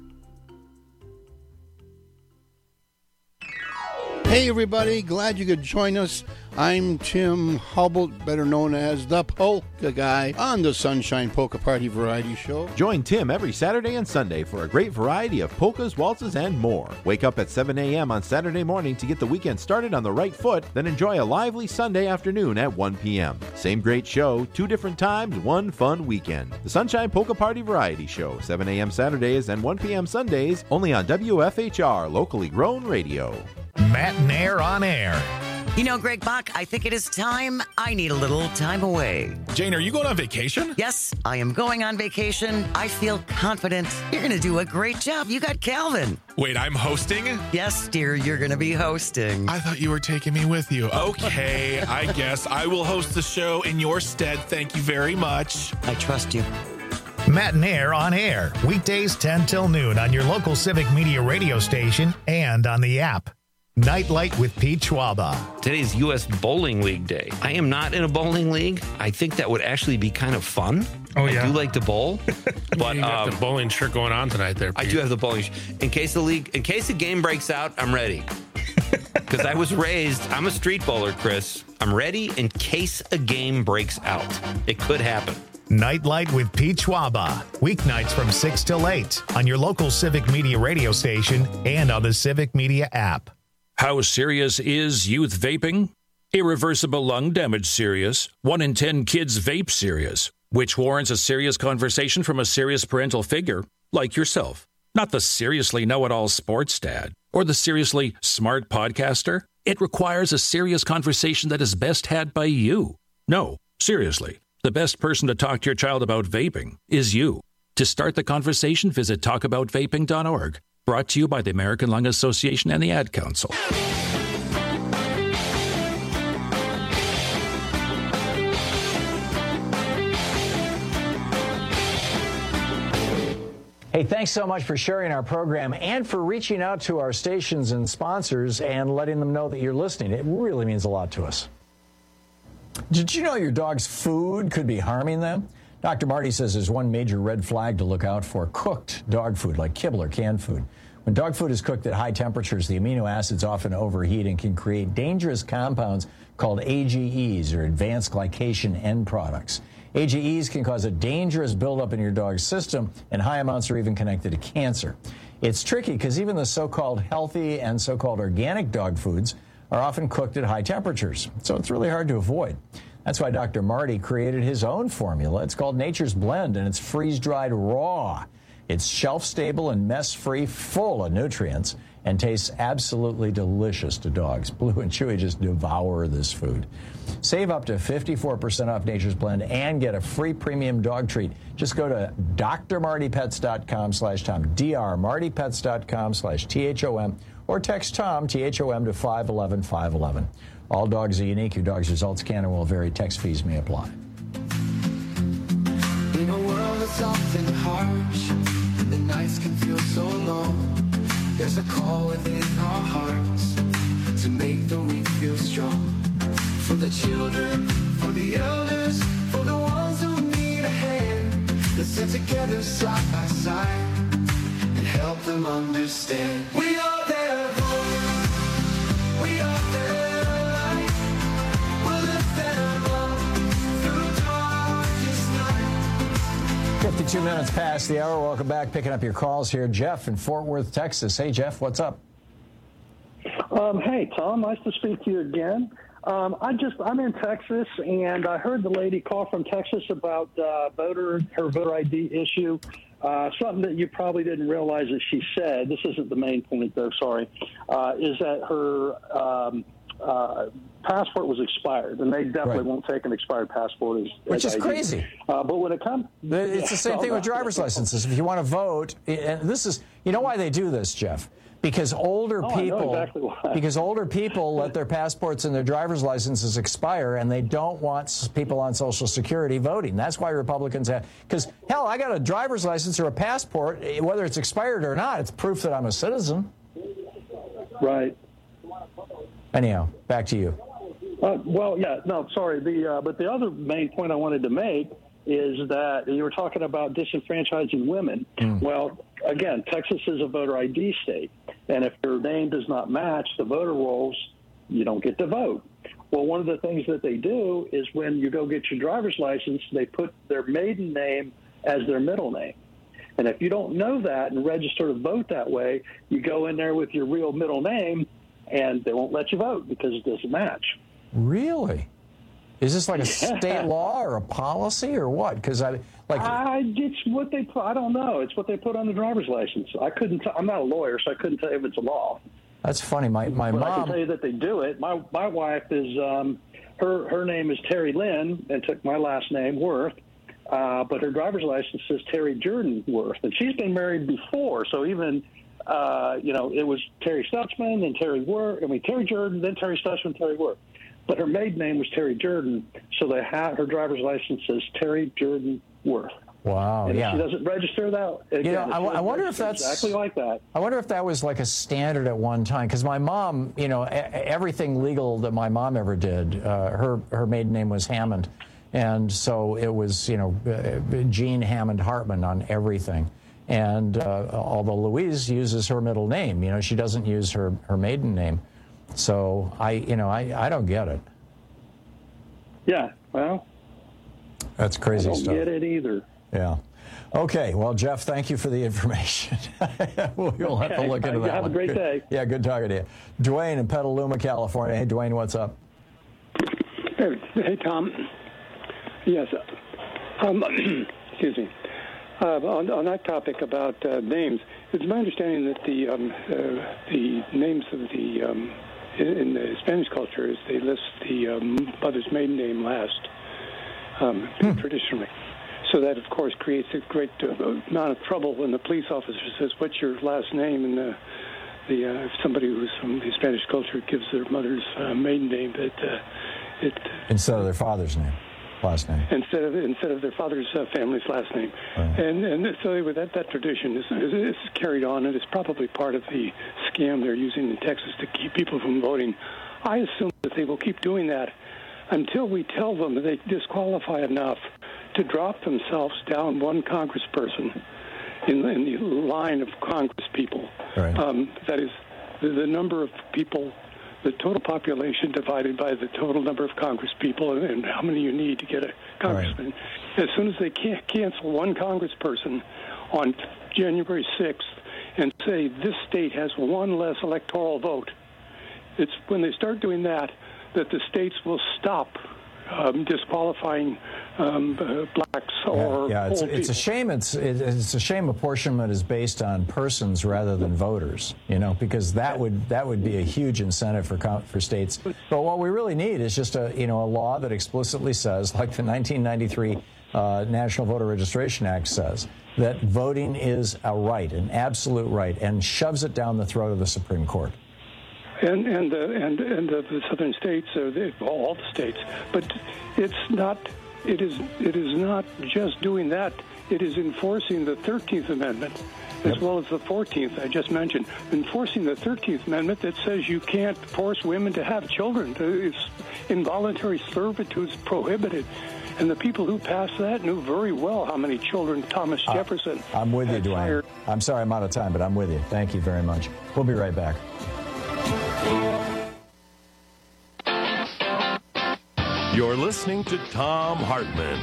Hey everybody, glad you could join us. I'm Tim Hubble, better known as the Polka Guy, on the Sunshine Polka Party Variety Show. Join Tim every Saturday and Sunday for a great variety of polkas, waltzes, and more. Wake up at 7 a.m. on Saturday morning to get the weekend started on the right foot, then enjoy a lively Sunday afternoon at 1 p.m. Same great show, 2 different times, one fun weekend. The Sunshine Polka Party Variety Show, 7 a.m. Saturdays and 1 p.m. Sundays, only on WFHR, locally grown radio. Matt and Air on Air. You know, Greg Bach, I think it is time. I need a little time away. Jane, are you going on vacation? Yes, I am going on vacation. I feel confident. You're going to do a great job. You got Calvin. Wait, I'm hosting? Yes, dear, you're going to be hosting. I thought you were taking me with you. Okay, I guess I will host the show in your stead. Thank you very much. I trust you. Matt and Air on Air. Weekdays 10 till noon on your local Civic Media radio station and on the app. Nightlight with Pete Schwaba. Today's U.S. Bowling League Day. I am not in a bowling league. I think that would actually be kind of fun. Oh, yeah. I do like to bowl. But you got the bowling shirt going on tonight there, Pete. I do have the bowling in case the game breaks out, I'm ready. Because I was raised, I'm a street bowler, Chris. I'm ready in case a game breaks out. It could happen. Nightlight with Pete Schwaba. Weeknights from 6 till 8 on your local Civic Media radio station and on the Civic Media app. How serious is youth vaping? Irreversible lung damage serious. 1 in 10 kids vape serious, which warrants a serious conversation from a serious parental figure like yourself. Not the seriously know-it-all sports dad or the seriously smart podcaster. It requires a serious conversation that is best had by you. No, seriously, the best person to talk to your child about vaping is you. To start the conversation, visit talkaboutvaping.org. Brought to you by the American Lung Association and the Ad Council. Hey, thanks so much for sharing our program and for reaching out to our stations and sponsors and letting them know that you're listening. It really means a lot to us. Did you know your dog's food could be harming them? Dr. Marty says there's one major red flag to look out for: cooked dog food, like kibble or canned food. When dog food is cooked at high temperatures, the amino acids often overheat and can create dangerous compounds called AGEs, or advanced glycation end products. AGEs can cause a dangerous buildup in your dog's system, and high amounts are even connected to cancer. It's tricky because even the so-called healthy and so-called organic dog foods are often cooked at high temperatures, so it's really hard to avoid. That's why Dr. Marty created his own formula. It's called Nature's Blend, and it's freeze-dried raw. It's shelf-stable and mess-free, full of nutrients, and tastes absolutely delicious to dogs. Blue and Chewy just devour this food. Save up to 54% off Nature's Blend and get a free premium dog treat. Just go to drmartypets.com/Tom, drmartypets.com/THOM, or text Tom, THOM, to 511-511. All dogs are unique. Your dog's results can and will vary. Text fees may apply. In a world that's often harsh, and the nights can feel so long, there's a call within our hearts to make the weak feel strong. For the children, for the elders, for the ones who need a hand, let's sit together side by side and help them understand. We are their home, we are their light, we'll lift them up through darkest night. 52 minutes past the hour. Welcome back. Picking up your calls here. Jeff in Fort Worth, Texas. Hey, Jeff, what's up? Hey, Tom. Nice to speak to you again. I'm in Texas, and I heard the lady call from Texas about her voter ID issue. Something that you probably didn't realize that she said, this isn't the main point though, sorry, is that her passport was expired, and they definitely won't take an expired passport Which is crazy. But when it comes... It's the same thing with driver's licenses. If you want to vote, and this is, you know why they do this, Jeff? Because older people let their passports and their driver's licenses expire, and they don't want people on Social Security voting. That's why Republicans have, because hell, I got a driver's license or a passport, whether it's expired or not, it's proof that I'm a citizen. Right. Anyhow, back to you. But the other main point I wanted to make is that you were talking about disenfranchising women. Well, again, Texas is a voter ID state, and if your name does not match the voter rolls, you don't get to vote. Well, one of the things that they do is when you go get your driver's license, they put their maiden name as their middle name. And if you don't know that and register to vote that way, you go in there with your real middle name, and they won't let you vote because it doesn't match. Really? Is this like a state law or a policy or what? Because it's what they put. I don't know. It's what they put on the driver's license. I'm not a lawyer, so I couldn't tell you if it's a law. That's funny. My mom. I can tell you that they do it. My wife is her name is Terry Lynn and took my last name Worth, but her driver's license says Terry Jordan Worth, and she's been married before. So even it was Terry Stutzman, then Terry Worth. Terry Jordan, then Terry Stutzman, Terry Worth. But her maiden name was Terry Jordan, so her driver's license says Terry Jordan Worth. Wow, and yeah. if she doesn't register that, again, I wonder if that's exactly like that. I wonder if that was like a standard at one time, because my mom, everything legal that my mom ever did, her maiden name was Hammond, and so it was, Jean Hammond Hartman on everything. And although Louise uses her middle name, she doesn't use her maiden name. So I don't get it. Yeah, well, that's crazy stuff. I don't get it either. Yeah. Okay. Well, Jeff, thank you for the information. We'll have to look into that. Have a great day. Yeah, good talking to you. Dwayne in Petaluma, California. Hey, Dwayne, what's up? Hey, Tom. Yes. Excuse me. On that topic about names, it's my understanding that the names of the in the Spanish culture is they list the mother's maiden name last, traditionally. So that, of course, creates a great amount of trouble when the police officer says, "What's your last name?" And if somebody who's from the Spanish culture gives their mother's maiden name, instead of their father's name. Last name. Instead of their father's family's last name, right. and so that tradition is carried on, and it's probably part of the scam they're using in Texas to keep people from voting. I assume that they will keep doing that until we tell them that they disqualify enough to drop themselves down one congressperson in the line of Congress people. Right. That is the number of people. The total population divided by the total number of Congress people and how many you need to get a congressman. Right. As soon as they can't cancel one congressperson on January 6th and say this state has one less electoral vote, it's when they start doing that the states will stop disqualifying blacks or it's a shame. It's a shame apportionment is based on persons rather than voters. Because that would be a huge incentive for states. But what we really need is just a law that explicitly says, like the 1993 National Voter Registration Act says, that voting is a right, an absolute right, and shoves it down the throat of the Supreme Court. And the southern states, all the states, but it's not. It is not just doing that. It is enforcing the 13th Amendment as well as the 14th I just mentioned. Enforcing the 13th Amendment that says you can't force women to have children. It's involuntary servitude is prohibited. And the people who passed that knew very well how many children Thomas Jefferson. I'm with you, Dwayne. I'm sorry I'm out of time, but I'm with you. Thank you very much. We'll be right back. You're listening to Thom Hartmann.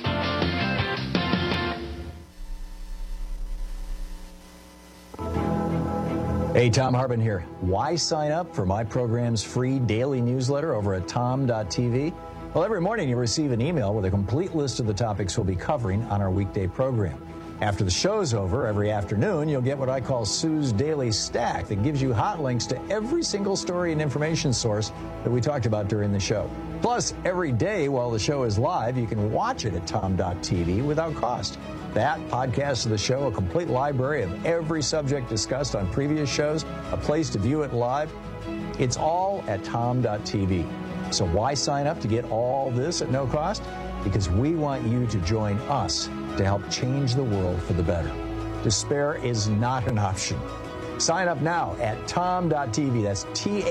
Hey, Thom Hartmann here. Why sign up for my program's free daily newsletter over at tom.tv? Well, every morning you receive an email with a complete list of the topics we'll be covering on our weekday program. After the show's over, every afternoon, you'll get what I call Sue's Daily Stack that gives you hot links to every single story and information source that we talked about during the show. Plus, every day while the show is live, you can watch it at tom.tv without cost. That, podcast of the show, a complete library of every subject discussed on previous shows, a place to view it live, it's all at tom.tv. So why sign up to get all this at no cost? Because we want you to join us to help change the world for the better. Despair is not an option. Sign up now at tom.tv. That's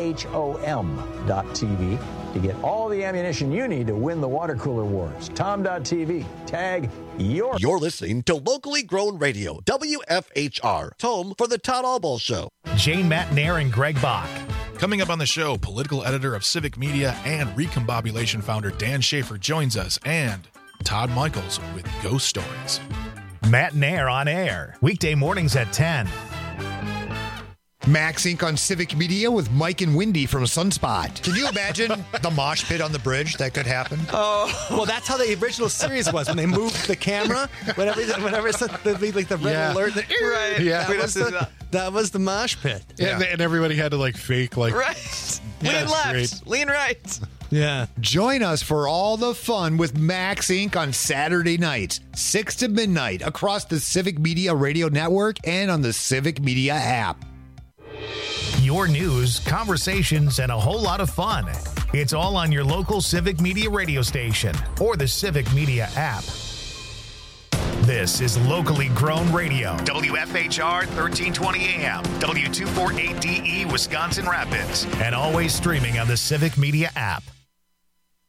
THOM.tv to get all the ammunition you need to win the water cooler wars. Tom.tv. Tag your... You're listening to Locally Grown Radio, WFHR, home for the Todd Albaugh Show. Jane Matnair and Greg Bach. Coming up on the show, political editor of Civic Media and Recombobulation founder Dan Schaefer joins us, and Todd Michaels with Ghost Stories. Matt Nair on air, weekday mornings at 10. Max Inc. on Civic Media with Mike and Wendy from Sunspot. Can you imagine the mosh pit on the bridge that could happen? Oh, well, that's how the original series was when they moved the camera. Whenever it's like the red alert. Right. Yeah. That was the mosh pit. Yeah. And everybody had to like fake like. Right. Yeah, lean left. Great. Lean right. Yeah. Join us for all the fun with Max Inc. on Saturday nights, 6 to midnight, across the Civic Media Radio Network and on the Civic Media app. Your news, conversations, and a whole lot of fun. It's all on your local Civic Media radio station or the Civic Media app. This is Locally Grown Radio, WFHR 1320 AM, W248DE, Wisconsin Rapids, and always streaming on the Civic Media app.